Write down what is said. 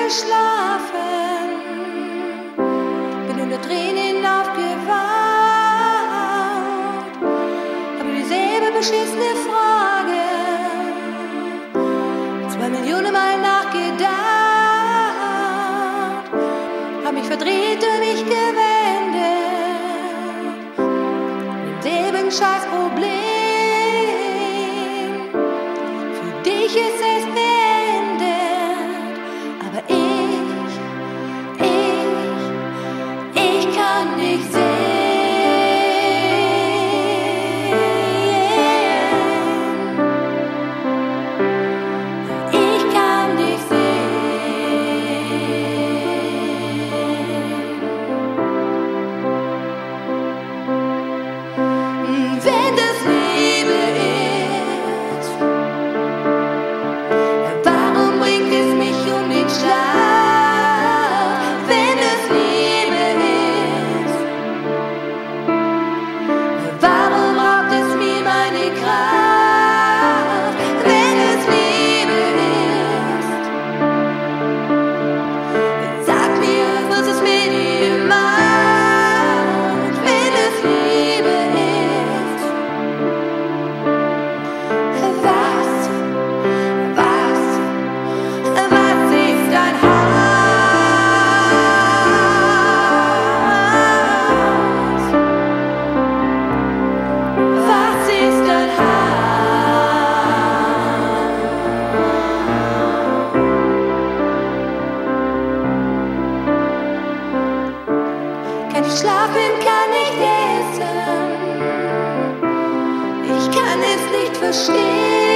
geschlafen, bin unter Tränen aufgewacht, habe dieselbe beschissene Frage 2 Millionen Mal nachgedacht, hab mich verdreht und mich gewendet, demselben Scheißproblem. Für dich ist es beendet, aber ich kann nicht sehen. Ich kann nicht sehen. Wenn das Liebe ist, warum bringt es mich um den Schlaf? Wenn es Liebe ist, warum raubt es mir meine Kraft? Wenn es Liebe ist, sag mir, was es mit dir macht. Wenn es Liebe ist, was ist dein Hass? Was ist dein Hass? Kann ich schlafen, kann ich essen, ich kann es nicht verstehen.